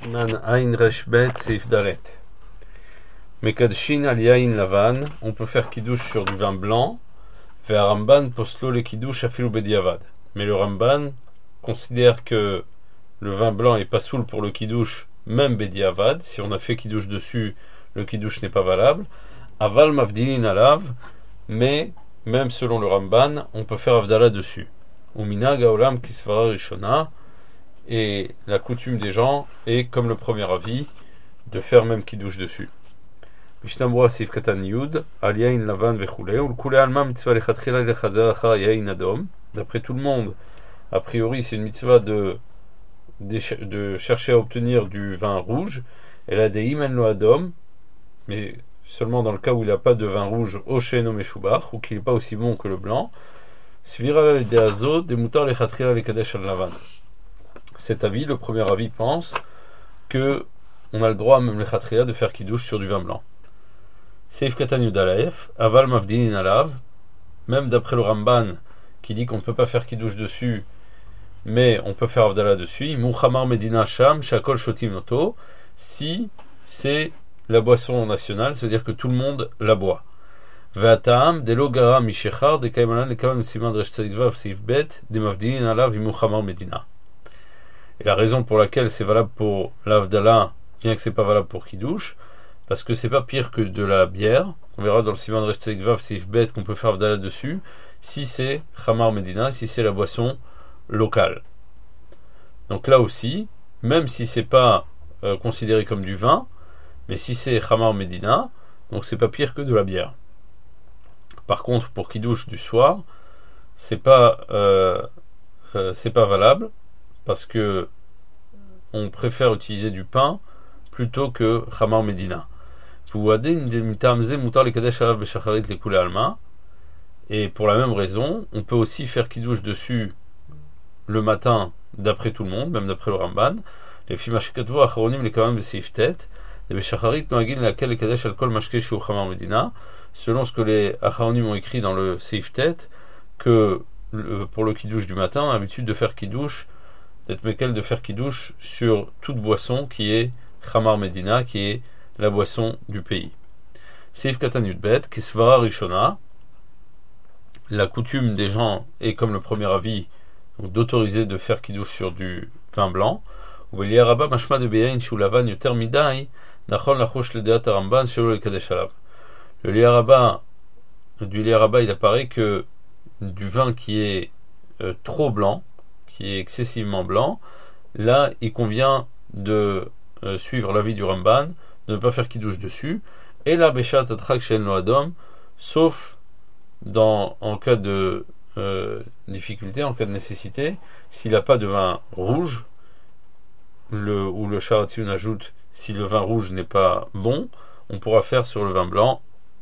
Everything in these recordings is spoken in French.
Siman Ain Reshbet Seif Dalet. Mekadshin al Yain Lavan, on peut faire kiddush sur du vin blanc. Vers Ramban poslo le kiddush afilu bediavad. Mais le Ramban considère que le vin blanc est pas soul pour le kiddush, même bediavad. Si on a fait kiddush dessus, le kiddush n'est pas valable. Aval mavdinin alav, mais même selon le Ramban, on peut faire avdala dessus. Umina gaolam kisvara rishona. Et la coutume des gens est, comme le premier avis, de faire même kiddush dessus. Mishnah Sif Katan Yud, al yain lavan vechule, ou l'kule alma mitzvah lechatchila lechazer achar yain adom. D'après tout le monde, a priori, c'est une mitzvah de chercher à obtenir du vin rouge. Et la deim en lo adom, mais seulement dans le cas où il n'a pas de vin rouge au sheno meshubach, ou qu'il n'est pas aussi bon que le blanc. Svira al deazo, demutar lechatchila lekadesh al lavan. Cet avis, le premier avis, pense que on a le droit, même les khatria, de faire kiddush sur du vin blanc. Seif katan yudalaef, aval mavdinin alav, même d'après le Ramban, qui dit qu'on ne peut pas faire kiddush dessus, mais on peut faire avdala dessus, mouchamar medina sham, shakol shotim noto, si c'est la boisson nationale, c'est-à-dire que tout le monde la boit. Ve'ataam, delo gara mishechar, de kaimalan, le kaman siman dresh tzadikvav seif bet, de mavdinin alav, imouchamar medina. Et la raison pour laquelle c'est valable pour l'Avdala, bien que c'est pas valable pour Kiddush, parce que c'est pas pire que de la bière. On verra dans le Siman Reshtek Vav Seif Bet qu'on peut faire Avdala dessus, si c'est Khamar Medina, si c'est la boisson locale. Donc là aussi, même si c'est pas considéré comme du vin, mais si c'est Khamar Medina, donc c'est pas pire que de la bière. Par contre, pour Kiddush du soir, c'est pas valable, parce que on préfère utiliser du pain plutôt que Khamar Medina. Et pour la même raison, on peut aussi faire kiddush dessus le matin, d'après tout le monde, même d'après le Ramban. Les fimashikatvo acharonim les kamam beseiftet, les beshacharit noagin laquelle le kadesh al kol mashke shu Khamar Medina, selon ce que les acharonim ont écrit dans le seiftet, que pour le kiddush du matin, on a l'habitude de faire kiddush, d'être mekel de faire kiddush sur toute boisson qui est Khamar Medina, qui est la boisson du pays. Seif Katan Yudbet, Kisvara Rishona, la coutume des gens est comme le premier avis, donc d'autoriser de faire kiddush sur du vin blanc. Ou Eliaraba Mashma de Beyain Shulavan Yoter Midai, Nachon Lachosh le Deat Aramban Shelo le Kadesh Alav. Du Eliaraba, il apparaît que du vin qui est trop blanc, qui est excessivement blanc, là il convient de suivre l'avis du Ramban, de ne pas faire kiddush dessus, et la beshat atrak shen lo adom, sauf en cas de difficulté, en cas de nécessité, s'il n'a pas de vin rouge, ou le Sharatzion ajoute, si le vin rouge n'est pas bon, on pourra faire sur le vin blanc,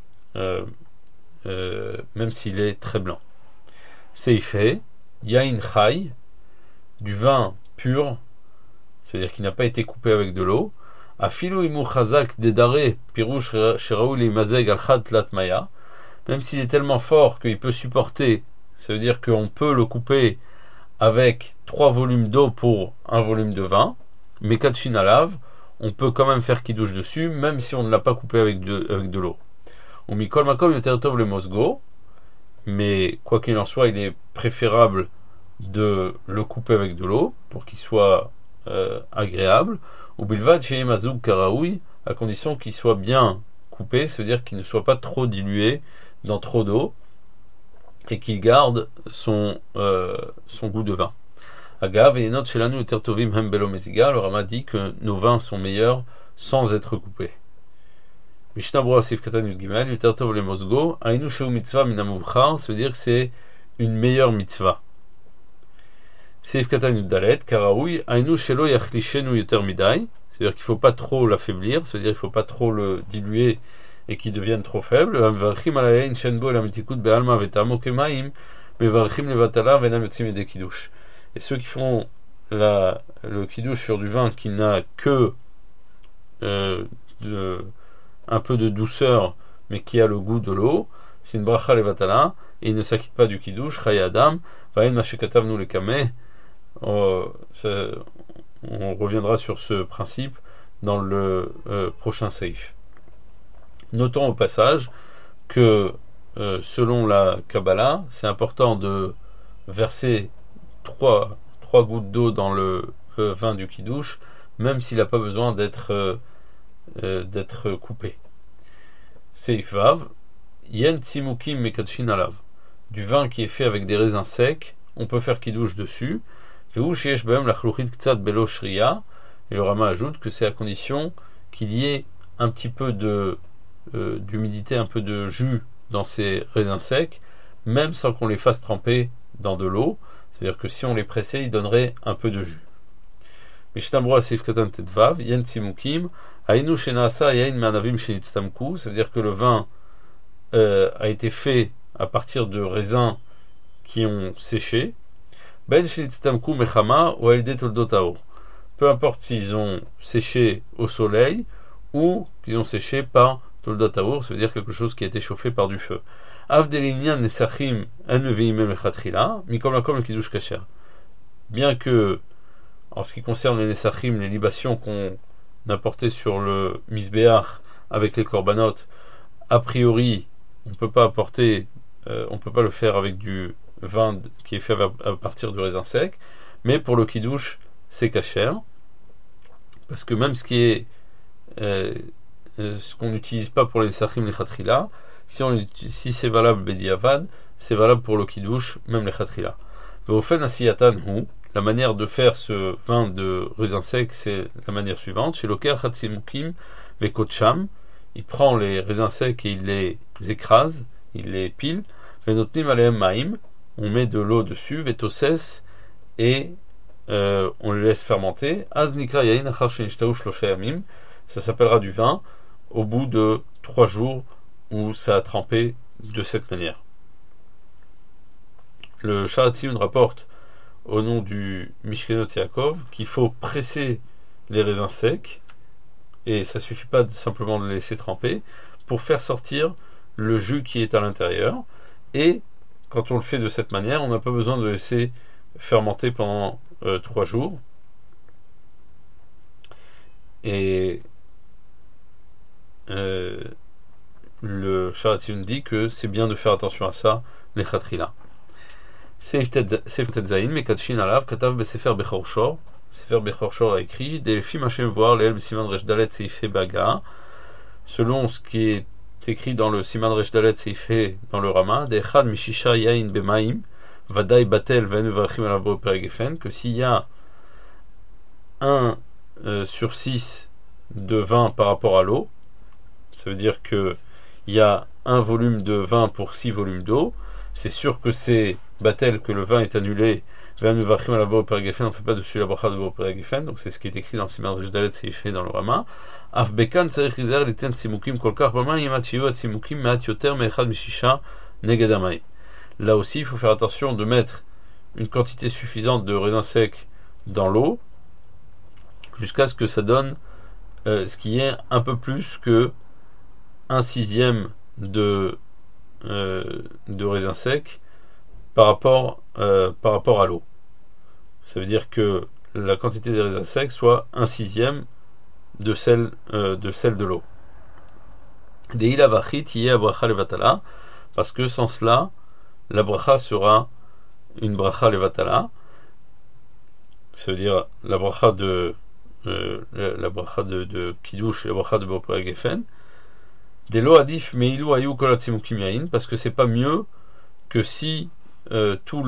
même s'il est très blanc. Seifé, yain chai, du vin pur, c'est-à-dire qui n'a pas été coupé avec de l'eau, afilu imu chazak dedare pirush sheraou li mazeg al chad tlat maya, même s'il est tellement fort qu'il peut supporter, ça veut dire qu'on peut le couper avec 3 volumes d'eau pour 1 volume de vin, mais katshin alav, on peut quand même faire kiddush dessus, même si on ne l'a pas coupé avec de l'eau. Ou mikol makom yoter tov le mosgo, mais quoi qu'il en soit, il est préférable de le couper avec de l'eau pour qu'il soit agréable, ou bilvad chez mazoug karaoui, à condition qu'il soit bien coupé, ça veut dire qu'il ne soit pas trop dilué dans trop d'eau et qu'il garde son goût de vin. Agav et notre shelanu etertovim hem belo meziga, le Rama dit que nos vins sont meilleurs sans être coupés. Mishnah Brura Sif Katan Yud Gimel, etertov le mosgo, ainu sheu mitzvah minamuvchar, ça veut dire que c'est une meilleure mitzvah. Seif Katan Yuddalet, Karaoui, Ainu Shelo Yachlishenu Yoter Midai, c'est-à-dire qu'il ne faut pas trop l'affaiblir, c'est-à-dire qu'il ne faut pas trop le diluer et qu'il devienne trop faible. Amvarchim Alayin Shenbo Lamitikut Bealma Vetamo Kemaim, Mevarchim Levatala Venam Yotzim Ede Kiddush. Et ceux qui font le Kiddush sur du vin qui n'a que un peu de douceur, mais qui a le goût de l'eau, c'est une bracha Levatala, et il ne s'acquitte pas du Kiddush, Chaya Adam, Vain Mashekatav nous le Kameh. on reviendra sur ce principe dans le prochain seif. Notons au passage que selon la Kabbalah, c'est important de verser trois gouttes d'eau dans le vin du kiddush, même s'il n'a pas besoin d'être coupé. Seif Vav, Yen Tsimukim Mekadshin Alav. Du vin qui est fait avec des raisins secs, on peut faire kiddush dessus. Et le Rama ajoute que c'est à condition qu'il y ait un petit peu d'humidité, un peu de jus dans ces raisins secs, même sans qu'on les fasse tremper dans de l'eau. C'est-à-dire que si on les pressait, ils donneraient un peu de jus. Ça veut dire que le vin a été fait à partir de raisins qui ont séché. Ben shenitztamku mechama ou alide toldot. Peu importe s'ils ont séché au soleil ou qu'ils ont séché par toldot aour, ça veut dire quelque chose qui a été chauffé par du feu. Avdelinyan nesachim en meveimem lechatchila, mikom lakom le kiddush kasher. Bien que, en ce qui concerne les nesachim, les libations qu'on apportait sur le misbéach avec les korbanot, a priori, on peut pas le faire avec du vin qui est fait à partir du raisin sec, mais pour le kiddush c'est kasher, parce que même ce qui est ce qu'on n'utilise pas pour les sachim les khatrila, si c'est valable bediavad, c'est valable pour le kiddush, même les khatrila. La manière de faire ce vin de raisin sec, c'est la manière suivante. Chez Loker Hatzimukim Vekocham, il prend les raisins secs et il les écrase, il les pile. Venotnim Aleem Maim, on met de l'eau dessus, Vetoses, et on le laisse fermenter. Aznikra Yain Achar Shenishtaou Shlosha Yamim, ça s'appellera du vin au bout de 3 jours où ça a trempé de cette manière. Le Shahatziyun rapporte au nom du Mishkenot Yaakov qu'il faut presser les raisins secs, et ça suffit pas simplement de les laisser tremper, pour faire sortir le jus qui est à l'intérieur. Et quand on le fait de cette manière, on n'a pas besoin de laisser fermenter pendant 3 jours. Et le Shahatziyun dit que c'est bien de faire attention à ça, les khatrila. Seif Tetzaïn, Mekadshin Alav, Katav Besefer Bechor Shor. Sefer Bechor Shor a écrit Delphim Hashem voir l'El Siman Resh Dalet Seif Baga. Selon ce qui est écrit dans le Siman Resh Dalet Seif dans le Rama, Dechad Mishisha Yain Bemaim, Vadai Batel Ven Vachim Alabo Peregefen, que s'il y a 1 sur 6 de vin par rapport à l'eau, ça veut dire que il y a 1 volume de vin pour 6 volumes d'eau, c'est sûr que c'est Batel, que le vin est annulé. On ne fait pas dessus la bracha de Bo Peregefen, donc c'est ce qui est écrit dans le Siman Resh Dalet, c'est fait dans le Rama. Afbekan tzarich lizer liten tzimukim kolkar b'mayim yimat shiyu tzimukim me'at yoter me'echad mishisha neged hamayim. Là aussi, il faut faire attention de mettre une quantité suffisante de raisins secs dans l'eau jusqu'à ce que ça donne ce qui est un peu plus que 1/6 de raisins secs par rapport à l'eau. Ça veut dire que la quantité des raisins secs soit 1/6 de celle de l'eau. Deila vachit yeh bracha levatala, parce que sans cela, la bracha sera une bracha levatala. Ça veut dire la bracha de kiddush et la bracha de Bo Peregefen. Delo adif meilu ayu kol hatzimukim yain, parce que c'est pas mieux que si tous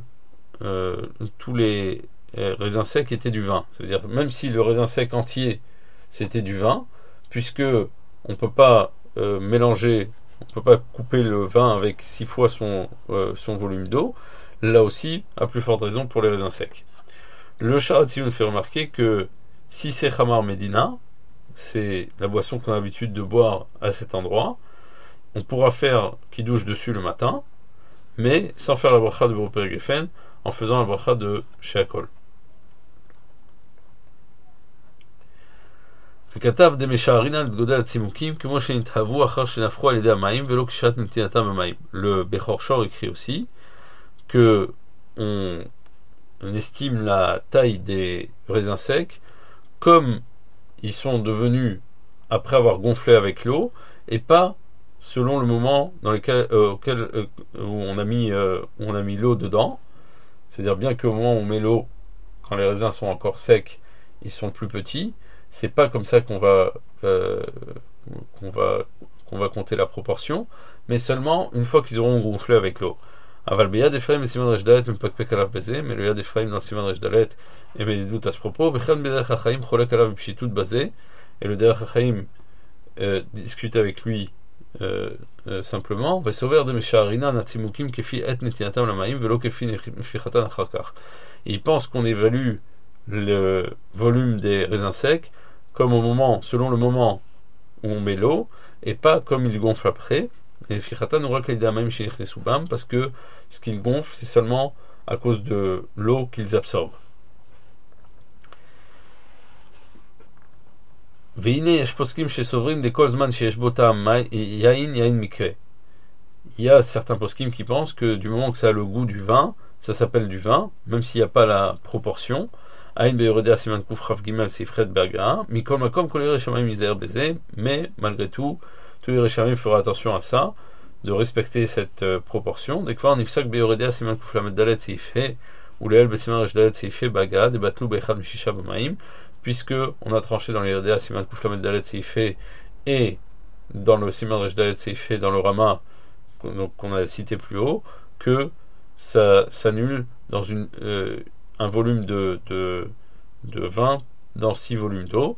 les raisins secs étaient du vin. C'est-à-dire même si le raisin sec entier c'était du vin, puisque on peut pas mélanger, on peut pas couper le vin avec 6 fois son volume d'eau. Là aussi, à plus forte raison pour les raisins secs. Le Shahatziyun fait remarquer que si c'est Khamar Medina, c'est la boisson qu'on a l'habitude de boire à cet endroit, on pourra faire kiddush dessus le matin, mais sans faire la bracha de Bo Peregefen, en faisant la bracha de Sheakol. וכתב דמשערינן את גודל הצימוקים כמו שנתהוו אחר שנפחו על ידי המים ולא כשעת נתינתם המים. Le Bechor Shor écrit aussi que on on estime la taille des raisins secs comme ils sont devenus après avoir gonflé avec l'eau et pas selon le moment où on a mis l'eau dedans. C'est-à-dire bien qu'au moment où on met l'eau, quand les raisins sont encore secs, ils sont plus petits. C'est pas comme ça qu'on va qu'on va compter la proportion, mais seulement une fois qu'ils auront gonflé avec l'eau. Aval beyad Ephraim et Siman Resh Dalet mepakpek alav bazé, mais le yad Ephraim dans Siman Resh Dalet émet des doutes à ce propos. Vechan bederech hachaim cholek alav pshitut bazé, et le derech hachaim discute avec lui simplement. Vesover de mesharina natzimukim kefi et netinatam lamaim velo kefi nefichatan achakach. Il pense qu'on évalue le volume des raisins secs comme selon le moment où on met l'eau, et pas comme il gonfle après. Et fichatan n'aura que l'idéamaim chez soubam, parce que ce qu'ils gonflent, c'est seulement à cause de l'eau qu'ils absorbent. Veine yesh poskim chez Sovrim de kolzman chez Eshbotam yain mikre. Il y a certains poskim qui pensent que du moment que ça a le goût du vin, ça s'appelle du vin, même s'il n'y a pas la proportion. Aïn beyoredea siman kuf raf gimel sifret berga mikol makom kol yereshamim izer beze, mais malgré tout, tous les yereshamim feront attention à ça, de respecter cette proportion. Dès que on ifsak beyoredea siman kuf lamed dalet sifhe ou leel besiman resh dalet sifhe baga de batlu bechad mishisha b'maim, puisque on a tranché dans les yeredea siman kuf lamed dalet sifhe et dans le siman resh dalet sifhe dans le rama qu'on a cité plus haut, que ça s'annule dans un volume de vin dans 6 volumes d'eau.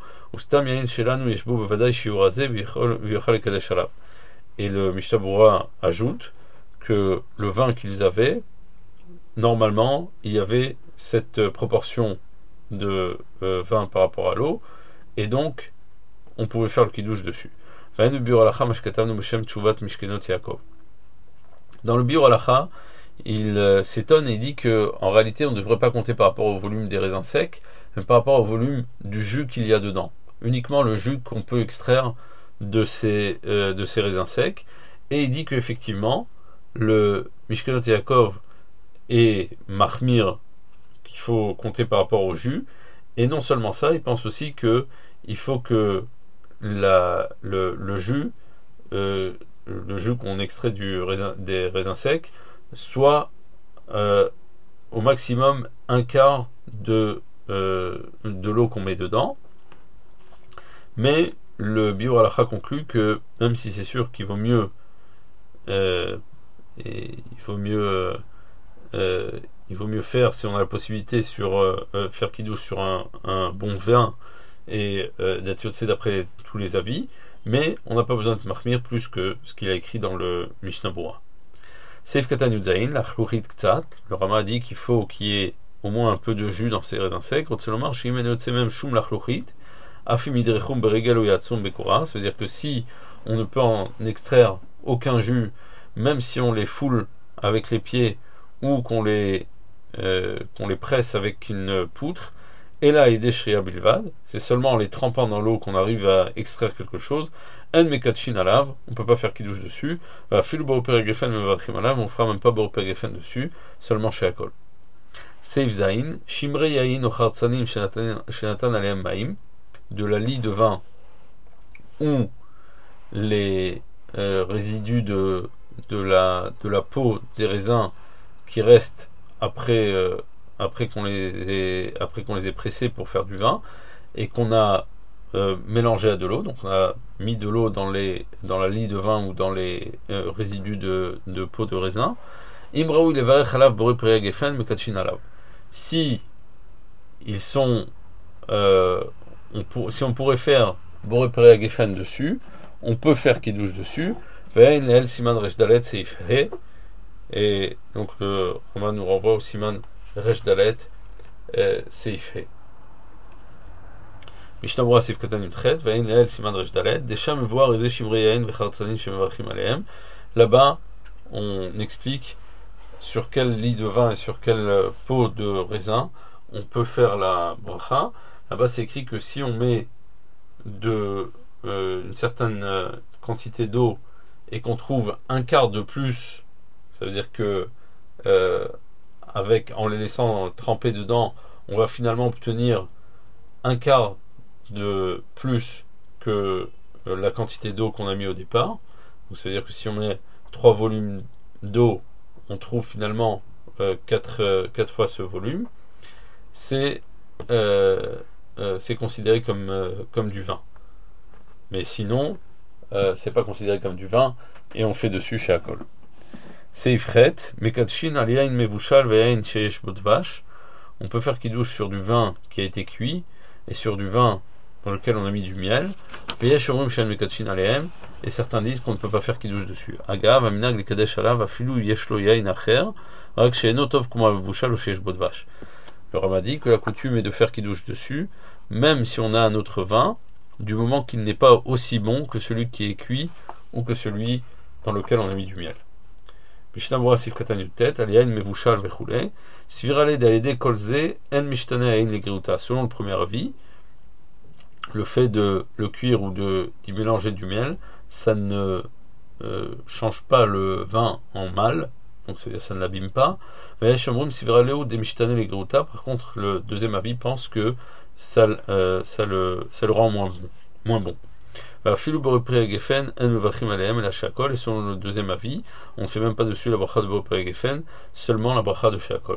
Et le Mishnah Berurah ajoute que le vin qu'ils avaient, normalement, il y avait cette proportion de vin par rapport à l'eau, et donc on pouvait faire le kiddush dessus. Dans le Biur Halacha, il s'étonne et dit que en réalité on ne devrait pas compter par rapport au volume des raisins secs, mais par rapport au volume du jus qu'il y a dedans. Uniquement le jus qu'on peut extraire de ces raisins secs. Et il dit qu'effectivement, le Mishkenot Yaakov et Mahmir, qu'il faut compter par rapport au jus. Et non seulement ça, il pense aussi que il faut que le jus qu'on extrait des raisins secs soit au maximum un quart de l'eau qu'on met dedans. Mais le Biur Halacha conclut que même si c'est sûr qu'il vaut mieux faire, si on a la possibilité, faire kiddush sur un bon vin et d'être yotzé d'après tous les avis, mais on n'a pas besoin de marmir plus que ce qu'il a écrit dans le Mishnah Berurah. Seif Katan Yudzaïn, la chlourit ktsat, le Rama a dit qu'il faut qu'il y ait au moins un peu de jus dans ces raisins secs. Rotselomar, shimen yotzemem shum la chlourit, afim idrechum beregel ou yatsum bekura. Ça veut dire que si on ne peut en extraire aucun jus, même si on les foule avec les pieds ou qu'on les presse avec une poutre, et là il déchria bilvad, c'est seulement en les trempant dans l'eau qu'on arrive à extraire quelque chose. En mekatchin alav, on peut pas faire kiddush dessus. Filu baoper gefen mevarchim alav, on fera même pas baoper gefen dessus, seulement chez Akol. Seif zain, shimre yain ochartsanim shenatan aleem maim, de la lie de vin ou les résidus de la peau des raisins qui restent après qu'on les ait pressés pour faire du vin et qu'on a mélangé à de l'eau. Donc on a mis de l'eau dans la lie de vin ou dans les résidus de peau de raisin. Imraoui levarech alav boré priya gefen mekatchin alav. Si ils sont si on pourrait faire boré priya gefen dessus, on peut faire kiddush dessus. Ve'en leel siman resh dalet seif he. Et donc le Romain nous renvoie au siman resh dalet seif he. Mishnah Berurah Seif Katan Yudchet, Ve'en leel siman resh dalet. Desha mevoar eze shimre yain vechartsanim shemevarchim alehem. Là-bas, on explique sur quel lit de vin et sur quelle peau de raisin on peut faire la bracha. Là-bas, c'est écrit que si on met une certaine quantité d'eau et qu'on trouve un quart de plus, ça veut dire que en les laissant tremper dedans, on va finalement obtenir un quart de plus que la quantité d'eau qu'on a mis au départ. Donc ça veut dire que si on met 3 volumes d'eau, on trouve finalement 4 fois ce volume. C'est considéré comme du vin. Mais sinon, c'est pas considéré comme du vin et on fait dessus chez Akol. Seifret, Mekadshin aliyain mevushal veyain sheyesh bodvash. On peut faire kidouche sur du vin qui a été cuit et sur du vin dans lequel on a mis du miel. Veyesh omrim shen mekadshin aliyain. Et certains disent qu'on ne peut pas faire kidouche dessus. Agav aminag le kadesh alav afilu yeshlo yain acher rak she'eno tov kuma mevushal ou sheyesh bodvash. Le Rama dit que la coutume est de faire kidouche dessus, même si on a un autre vin, du moment qu'il n'est pas aussi bon que celui qui est cuit ou que celui dans lequel on a mis du miel. Selon le premier avis, le fait de le cuire ou d'y mélanger du miel, ça ne change pas le vin en mal, donc c'est-à-dire ça ne l'abîme pas. Par contre, le deuxième avis pense que ça le rend moins bon. Et selon le deuxième avis, on ne fait même pas dessus la bracha de Boré Geffen, seulement la bracha de Sheakol.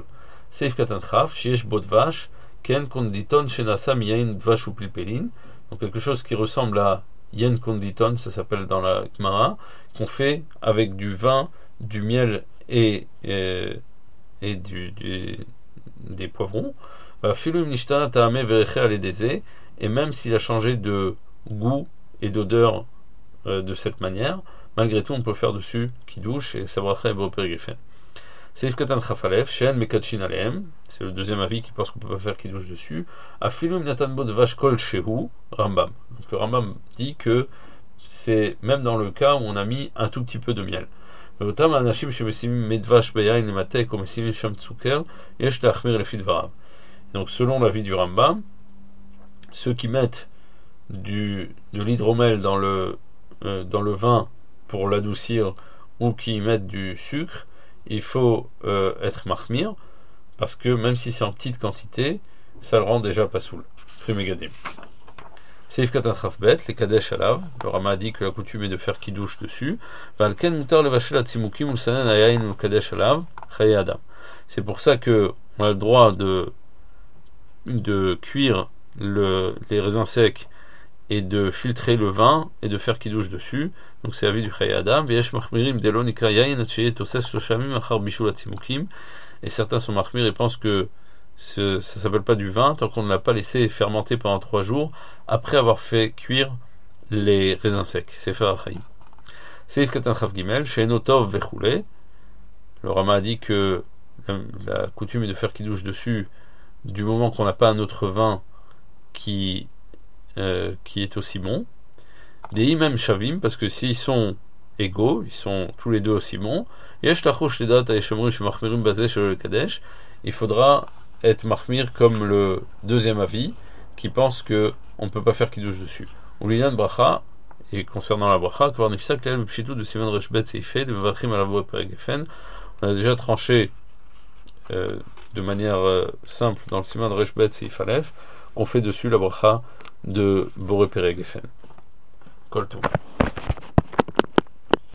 Donc quelque chose qui ressemble à yen konditon, ça s'appelle dans la Gemara, qu'on fait avec du vin, du miel et des poivrons. Et même s'il a changé de goût et d'odeur de cette manière, malgré tout on peut faire dessus kidouche et ça bracha et Boré Geffen. C'est le deuxième avis qui pense qu'on peut pas faire kidouche dessus. Rambam. Donc le Rambam dit que c'est même dans le cas où on a mis un tout petit peu de miel. Donc selon l'avis du Rambam, ceux qui mettent de l'hydromel dans le vin pour l'adoucir ou qui mettent du sucre, il faut être mahmir parce que même si c'est en petite quantité, ça le rend déjà pas soul. Primégadim. Seif katan chafbet, les kadesh alav. Le Rama a dit que la coutume est de faire kidouche dessus. Valken mutar levashel atzimukim ulsanen ayayin ul kadesh alav chaye adam. C'est pour ça que on a le droit de cuire les raisins secs et de filtrer le vin et de faire kidouche dessus. Donc c'est l'avis du chaye adam. V'yesh machmirim delo nikra yayin atcheye toses shlosham achar bishul atzimukim. Et certains sont mahmir et pensent que ça s'appelle pas du vin tant qu'on ne l'a pas laissé fermenter pendant 3 jours après avoir fait cuire les raisins secs. C'est faire achaïm. Seif katan chav gimel she'eno tov vechule. Le Rama a dit que la coutume est de faire kidouche dessus du moment qu'on n'a pas un autre vin qui est aussi bon. Des imam shavim, parce que s'ils sont égaux, ils sont tous les deux aussi bons. Il faudra être mahmir comme le deuxième avis qui pense que on ne peut pas faire kidouche dessus. Ou l'inan bracha, et concernant la bracha, on a déjà tranché de manière simple dans le siman de Reshbet Seif Aleph qu'on fait dessus la bracha de Boré Pere Geffen. Kol Tov.